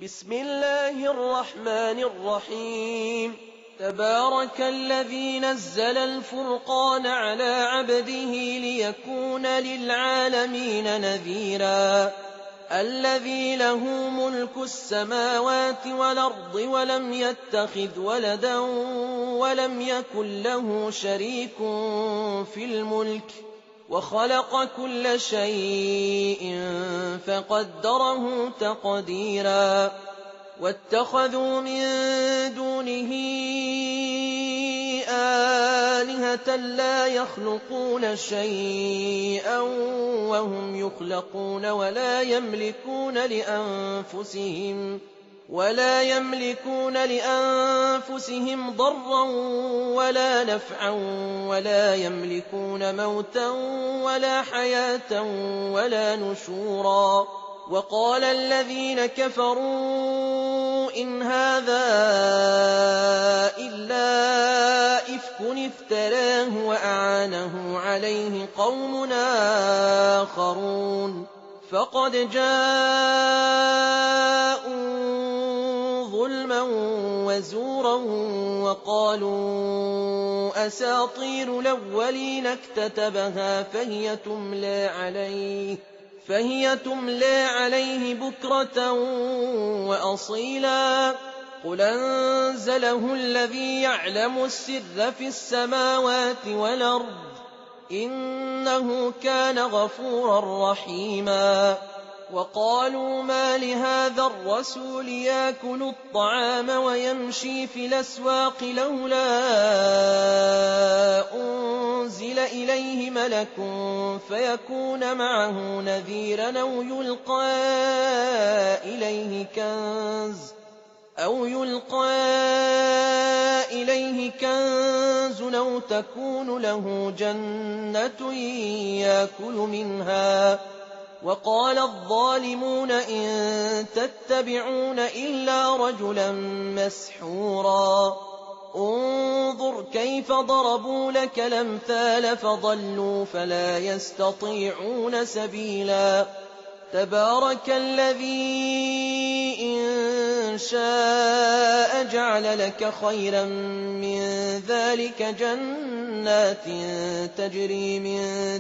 بسم الله الرحمن الرحيم تبارك الذي نزل الفرقان على عبده ليكون للعالمين نذيرا الذي له ملك السماوات والأرض ولم يتخذ ولدا ولم يكن له شريك في الملك وخلق كل شيء فقدره تقديرا واتخذوا من دونه آلهة لا يخلقون شيئا وهم يخلقون ولا يملكون لأنفسهم ضرا ولا نفعا ولا يملكون موتا ولا حياة ولا نشورا وقال الذين كفروا إن هذا إلا إفك افتراه وأعانه عليه قوم آخرون فقد جاءوا ظلما وزورا وقالوا أساطير الأولين اكتتبها فهي تملى عليه بكرة وأصيلا قل أنزله الذي يعلم السر في السماوات والأرض إنه كان غفورا رحيما وقالوا ما لهذا الرسول يأكل الطعام ويمشي في الأسواق لولا أنزل إليه ملك فيكون معه نذيرا أو يلقى إليه كنز أو تكون له جنة يأكل منها وقال الظالمون إن تتبعون إلا رجلا مسحورا انظر كيف ضربوا لك الأمثال فضلوا فلا يستطيعون سبيلا تبارك الذي إن شاء جعل لك خيرا من ذلك جنات تجري من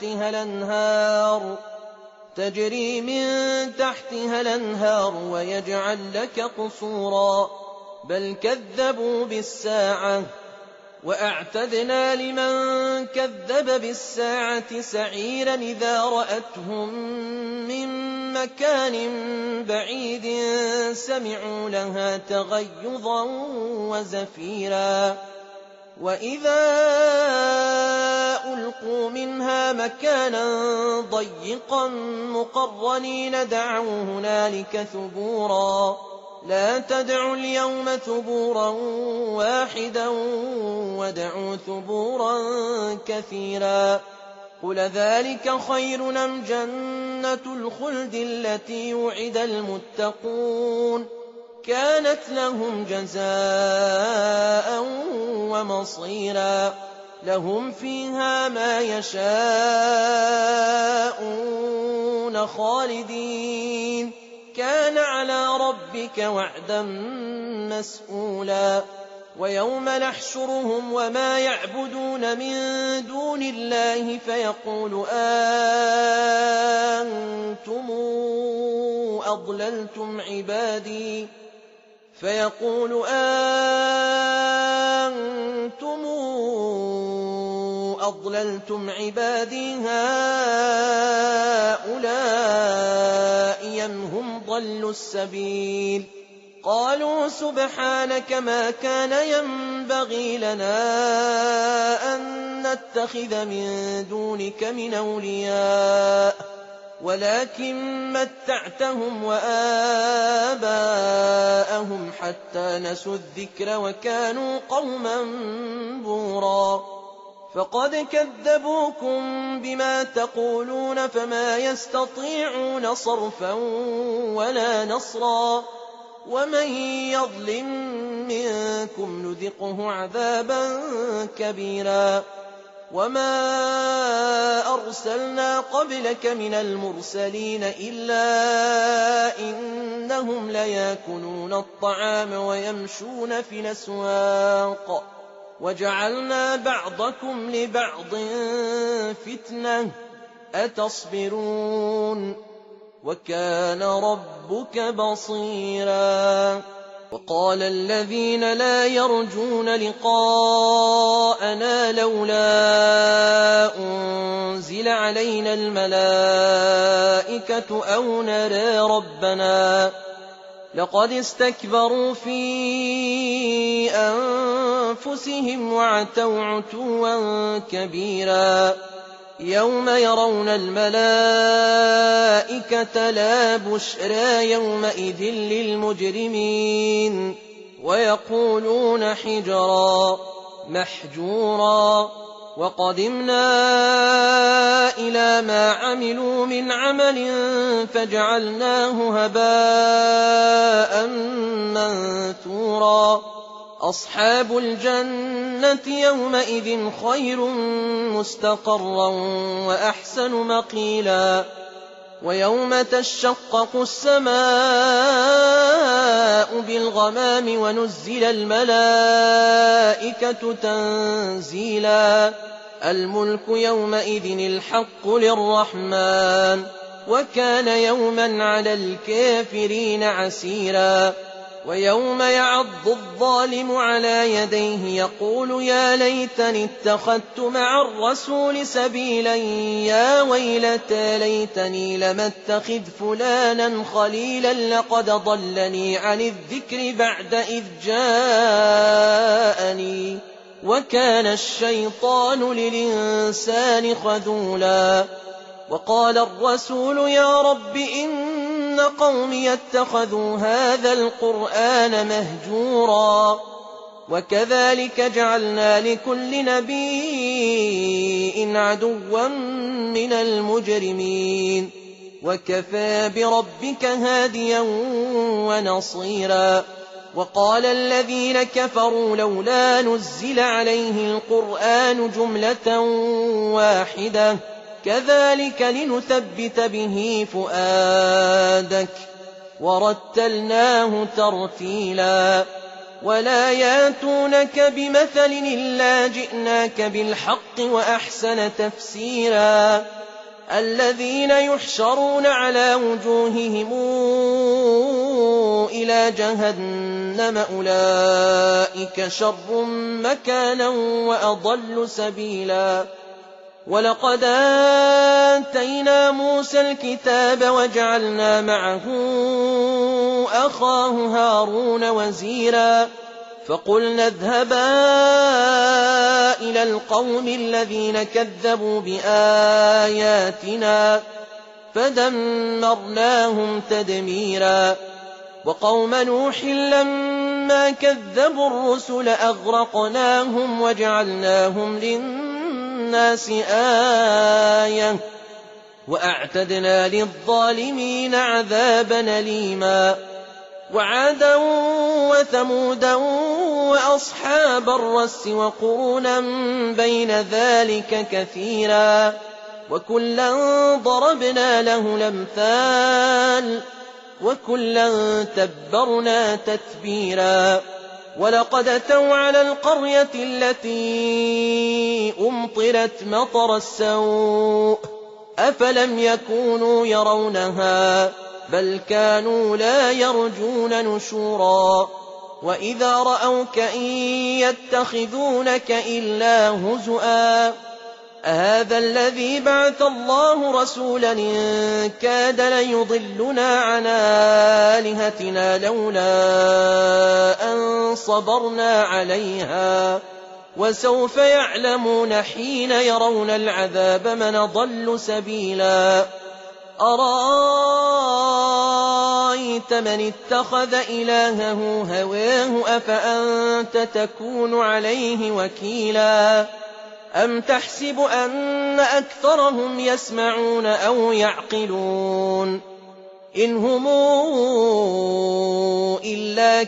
تحتها الأنهار ويجعل لك قصورا بل كذبوا بالساعة وأعتدنا لمن كذب بالساعة سعيرا إذا رأتهم من مكان بعيد سمعوا لها تغيظا وزفيرا وإذا ألقوا منها مكانا ضيقا مقرنين دعوا هنالك ثبورا لا تدعوا اليوم ثبورا واحدا ودعوا ثبورا كثيرا قل ذلك خير أم جنة الخلد التي وعد المتقون كانت لهم جزاء ومصيرا لهم فيها ما يشاءون خالدين كان على ربك وعدا مسئولا ويوم نحشرهم وما يعبدون من دون الله فيقول أنتم أضللتم عبادي هؤلاء أم هم ضلوا السبيل قالوا سبحانك ما كان ينبغي لنا أن نتخذ من دونك من أولياء ولكن متعتهم وآباءهم حتى نسوا الذكر وكانوا قوما بورا فقد كذبوكم بما تقولون فما يستطيعون صرفا ولا نصرا ومن يظلم منكم نذقه عذابا كبيرا وما أرسلنا قبلك من المرسلين إلا إنهم ليأكلون الطعام ويمشون في الأسواق وجعلنا بعضكم لبعض فتنة أتصبرون وكان ربك بصيرا وقال الذين لا يرجون لقاءنا لولا أنزل علينا الملائكة أو نرى ربنا لقد استكبروا في أنفسهم وعتوا عتوا كبيرا يوم يرون الملائكة لا بشرى يومئذ للمجرمين ويقولون حجرا محجورا وقدمنا إلى ما عملوا من عمل فجعلناه هباء منثورا أصحاب الجنة يومئذ خير مستقرا وأحسن مقيلا ويوم تشقق السماء بالغمام ونزل الملائكة تنزيلا الملك يومئذ الحق للرحمن وكان يوما على الكافرين عسيرا ويوم يعض الظالم على يديه يقول يا ليتني اتخذت مع الرسول سبيلا يا ويلتى ليتني لم اتخذ فلانا خليلا لقد ضلني عن الذكر بعد إذ جاءني وكان الشيطان للإنسان خذولا وقال الرسول يا رب إن قومي اتخذوا هذا القرآن مهجورا وكذلك جعلنا لكل نبي عدوا من المجرمين وكفى بربك هاديا ونصيرا وقال الذين كفروا لولا نزل عليه القرآن جملة واحدة كذلك لنثبت به فؤادك ورتلناه ترتيلا ولا ياتونك بمثل إلا جئناك بالحق وأحسن تفسيرا الذين يحشرون على وجوههم إلى جهنم أولئك شر مكانا وأضل سبيلا ولقد آتينا موسى الكتاب وجعلنا معه أخاه هارون وزيرا فقلنا اذهبا إلى القوم الذين كذبوا بآياتنا فدمرناهم تدميرا وقوم نوح لما كذبوا الرسل أغرقناهم وجعلناهم للناس آية وأعتدنا للظالمين عذابا أليما وعادا وثمودا وأصحاب الرس وقرونا بين ذلك كثيرا وكلا ضربنا له الأمثال وكلا تبرنا تتبيرا ولقد أتوا على القرية التي أمطرت مطر السوء أفلم يكونوا يرونها بل كانوا لا يرجون نشورا وإذا رأوك إن يتخذونك إلا هزؤا هذا الذي بعث الله رسولا إن كاد ليضلنا عن آلهتنا لولا أن صبرنا عليها وسوف يعلمون حين يرون العذاب من ضل سبيلا أرأيت من اتخذ إلهه هواه أفأنت تكون عليه وكيلا أم تحسب أن أكثرهم يسمعون أو يعقلون إن هم إلا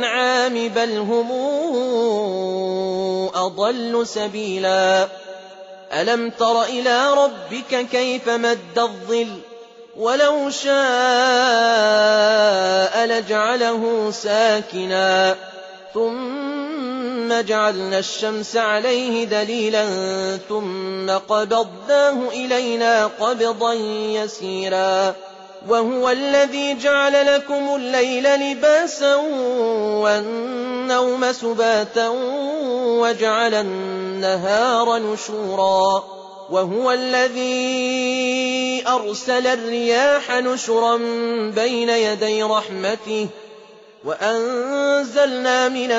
كالأنعام بل هم أضل سبيلا ألم تر إلى ربك كيف مد الظل ولو شاء لجعله ساكنا ثم جعلنا الشمس عليه دليلا ثم قبضناه إلينا قبضا يسيرا وهو الذي جعل لكم الليل لباسا والنوم سباتا وجعل النهار نشورا وهو الذي أرسل الرياح نشرا بين يدي رحمته وأنزلنا من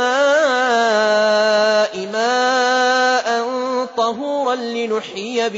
السماء ماء طهورا لنحيي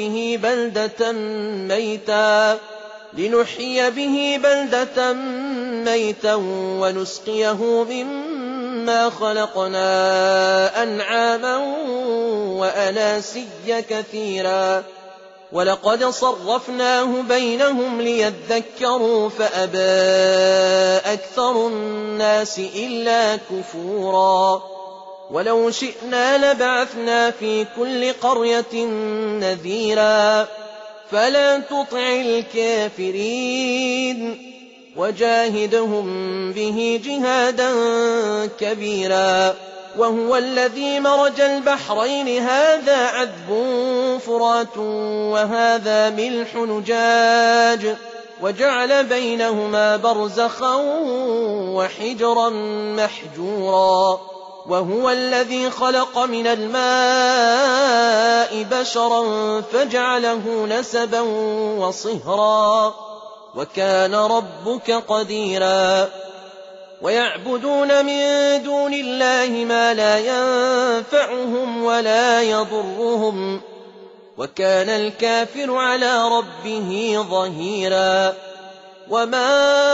به بلدة ميتا ونسقيه مما خلقنا أنعاما وأناسيا كثيرا ولقد صرفناه بينهم ليذكروا فأبى أكثر الناس إلا كفورا ولو شئنا لبعثنا في كل قرية نذيرا فلا تطع الكافرين وجاهدهم به جهادا كبيرا وهو الذي مرج البحرين هذا عذب فرات وهذا ملح نجاج وجعل بينهما برزخا وحجرا محجورا وهو الذي خلق من الماء بشرا فجعله نسبا وصهرا وكان ربك قديرا ويعبدون من دون الله ما لا ينفعهم ولا يضرهم وكان الكافر على ربه ظهيرا وما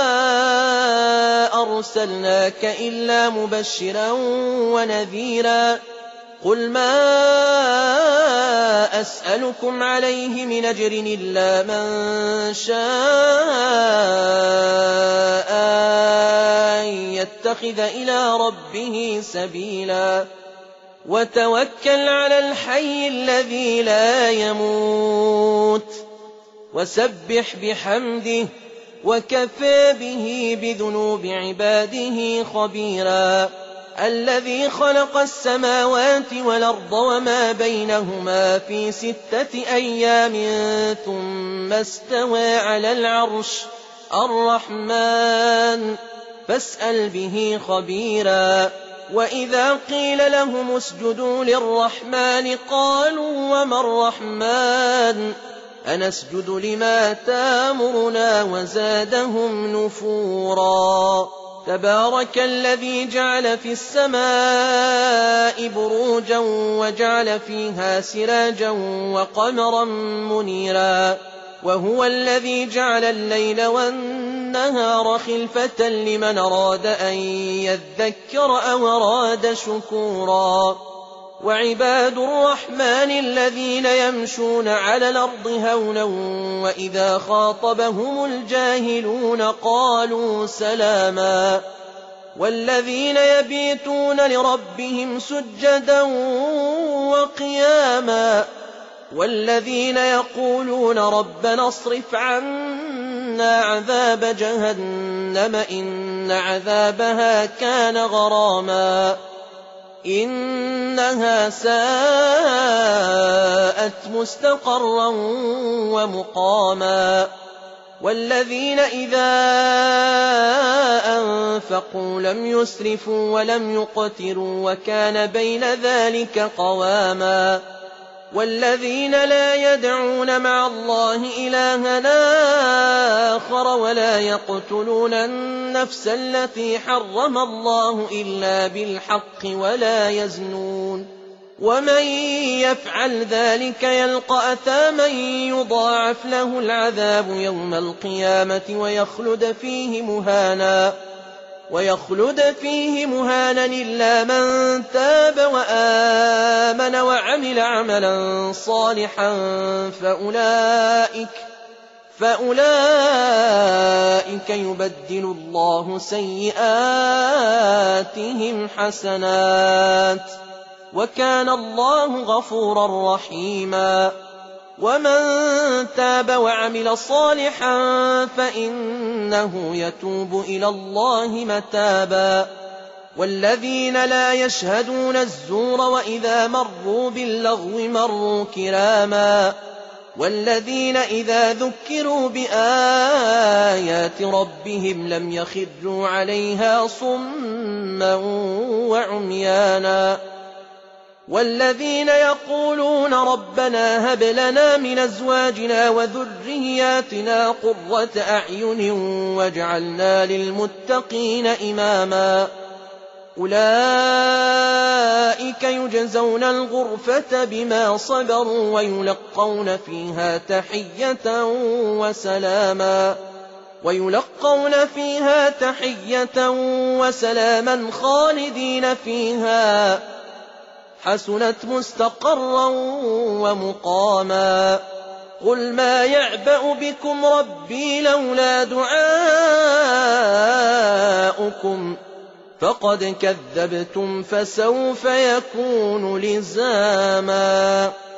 أرسلناك إلا مبشرا ونذيرا قل ما أسألكم عليه من أجر إلا من شاء أن يتخذ إلى ربه سبيلا وتوكل على الحي الذي لا يموت وسبح بحمده وكفى به بذنوب عباده خبيرا الذي خلق السماوات والأرض وما بينهما في 6 أيام ثم استوى على العرش الرحمن فاسأل به خبيرا وإذا قيل لهم اسجدوا للرحمن قالوا وما الرحمن أنسجد لما تامرنا وزادهم نفورا تبارك الذي جعل في السماء بروجا وجعل فيها سراجا وقمرا منيرا وهو الذي جعل الليل والنهار خلفة لمن أراد أن يذكر أو أراد شكورا وعباد الرحمن الذين يمشون على الأرض هونا وإذا خاطبهم الجاهلون قالوا سلاما والذين يبيتون لربهم سجدا وقياما والذين يقولون ربنا اصرف عنا عذاب جهنم إن عذابها كان غراما إنها ساءت مستقرا ومقاما والذين إذا أنفقوا لم يسرفوا ولم يقتروا وكان بين ذلك قواما والذين لا يدعون مع الله إلها آخر ولا يقتلون النفس التي حرم الله إلا بالحق ولا يزنون ومن يفعل ذلك يلقى أثاما يضاعف له العذاب يوم القيامة ويخلد فيه مهانا إلا من تاب وآمن وعمل عملا صالحا فأولئك يبدل الله سيئاتهم حسنات وكان الله غفورا رحيما. ومن تاب وعمل صالحا فإنه يتوب إلى الله متابا. والذين لا يشهدون الزور وإذا مروا باللغو مروا كراما. والذين إذا ذكروا بآيات ربهم لم يخروا عليها صما وعميانا. والذين يقولون ربنا هب لنا من أزواجنا وذرياتنا قرة أعين واجعلنا للمتقين إماما. أولئك يجزون الغرفة بما صبروا ويلقون فيها تحية وسلاما خالدين فيها حسنت مستقرا ومقاما. قل ما يعبأ بكم ربي لولا دعاؤكم فقد كذبتم فسوف يكون لزاما.